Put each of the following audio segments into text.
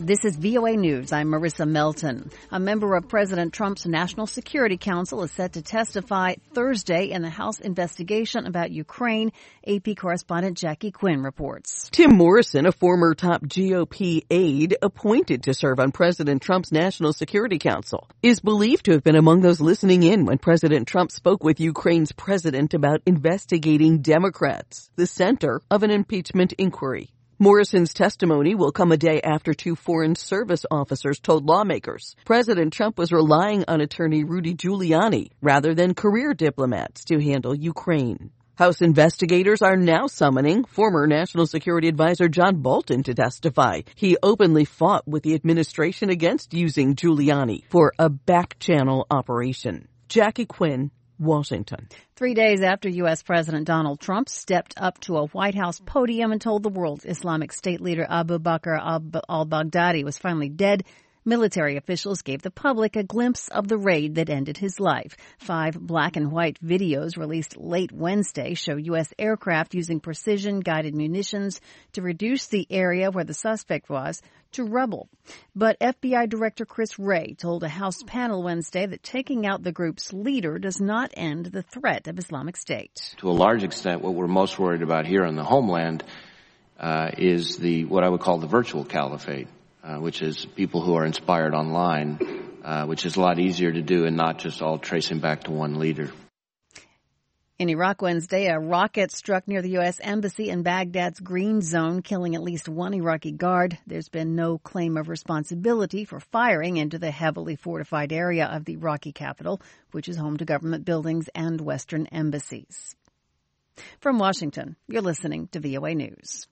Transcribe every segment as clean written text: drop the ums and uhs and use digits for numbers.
This is VOA News. I'm Marissa Melton. A member of President Trump's National Security Council is set to testify Thursday in the House investigation about Ukraine. AP correspondent Jackie Quinn reports. Tim Morrison, a former top GOP aide appointed to serve on President Trump's National Security Council, is believed to have been among those listening in when President Trump spoke with Ukraine's president about investigating Democrats, the center of an impeachment inquiry. Morrison's testimony will come a day after two Foreign Service officers told lawmakers President Trump was relying on attorney Rudy Giuliani rather than career diplomats to handle Ukraine. House investigators are now summoning former National Security Advisor John Bolton to testify. He openly fought with the administration against using Giuliani for a back-channel operation. Jackie Quinn, Washington. 3 days after U.S. President Donald Trump stepped up to a White House podium and told the world Islamic State leader Abu Bakr al-Baghdadi was finally dead, military officials gave the public a glimpse of the raid that ended his life. 5 black and white videos released late Wednesday show U.S. aircraft using precision-guided munitions to reduce the area where the suspect was to rubble. But FBI Director Chris Wray told a House panel Wednesday that taking out the group's leader does not end the threat of Islamic State. To a large extent, what we're most worried about here in the homeland is what I would call the virtual caliphate. Which is people who are inspired online, which is a lot easier to do and not just all tracing back to one leader. In Iraq Wednesday, a rocket struck near the U.S. Embassy in Baghdad's Green Zone, killing at least one Iraqi guard. There's been no claim of responsibility for firing into the heavily fortified area of the Iraqi capital, which is home to government buildings and Western embassies. From Washington, you're listening to VOA News.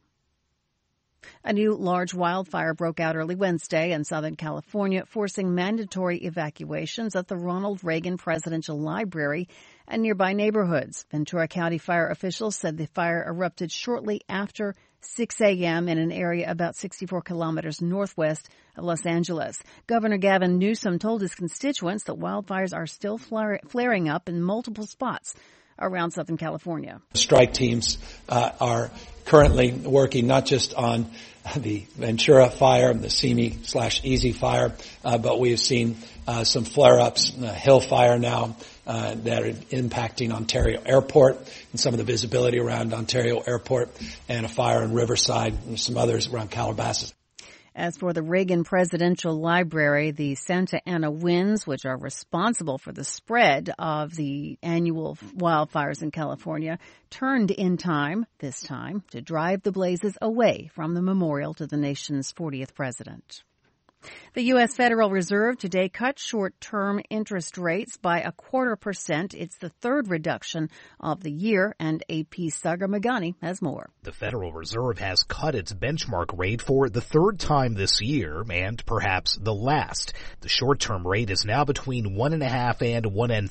A new large wildfire broke out early Wednesday in Southern California, forcing mandatory evacuations at the Ronald Reagan Presidential Library and nearby neighborhoods. Ventura County fire officials said the fire erupted shortly after 6 a.m. in an area about 64 kilometers northwest of Los Angeles. Governor Gavin Newsom told his constituents that wildfires are still flaring up in multiple spots around Southern California. Strike teams are currently working not just on the Ventura fire, the Simi/Easy fire, but we have seen some flare-ups, Hill fire now that are impacting Ontario Airport and some of the visibility around Ontario Airport, and a fire in Riverside and some others around Calabasas. As for the Reagan Presidential Library, the Santa Ana winds, which are responsible for the spread of the annual wildfires in California, turned in time, this time, to drive the blazes away from the memorial to the nation's 40th president. The U.S. Federal Reserve today cut short-term interest rates by 0.25%. It's the third reduction of the year, and AP's Sagar Meghani has more. The Federal Reserve has cut its benchmark rate for the third time this year, and perhaps the last. The short-term rate is now between 1.5% and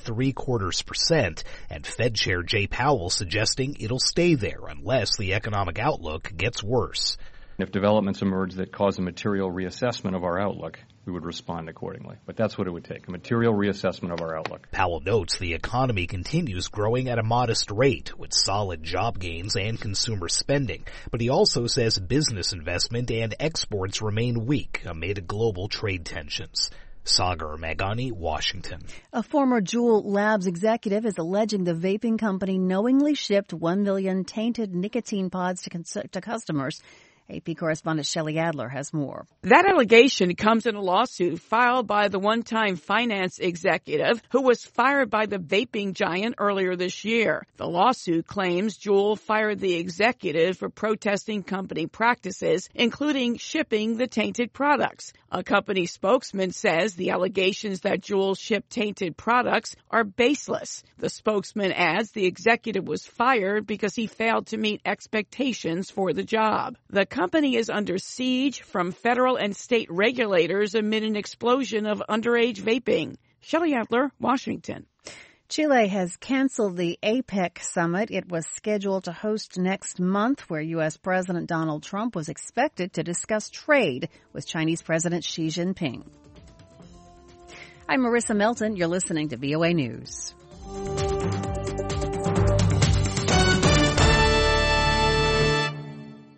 1.75%, and Fed Chair Jay Powell suggesting it'll stay there unless the economic outlook gets worse. If developments emerge that cause a material reassessment of our outlook, we would respond accordingly. But that's what it would take, a material reassessment of our outlook. Powell notes the economy continues growing at a modest rate with solid job gains and consumer spending. But he also says business investment and exports remain weak amid global trade tensions. Sagar Meghani, Washington. A former Juul Labs executive is alleging the vaping company knowingly shipped 1 million tainted nicotine pods to customers. AP correspondent Shelley Adler has more. That allegation comes in a lawsuit filed by the one-time finance executive who was fired by the vaping giant earlier this year. The lawsuit claims Juul fired the executive for protesting company practices, including shipping the tainted products. A company spokesman says the allegations that Juul shipped tainted products are baseless. The spokesman adds the executive was fired because he failed to meet expectations for the job. The company is under siege from federal and state regulators amid an explosion of underage vaping. Shelley Adler, Washington. Chile has canceled the APEC summit it was scheduled to host next month, where U.S. President Donald Trump was expected to discuss trade with Chinese President Xi Jinping. I'm Marissa Melton. You're listening to VOA News.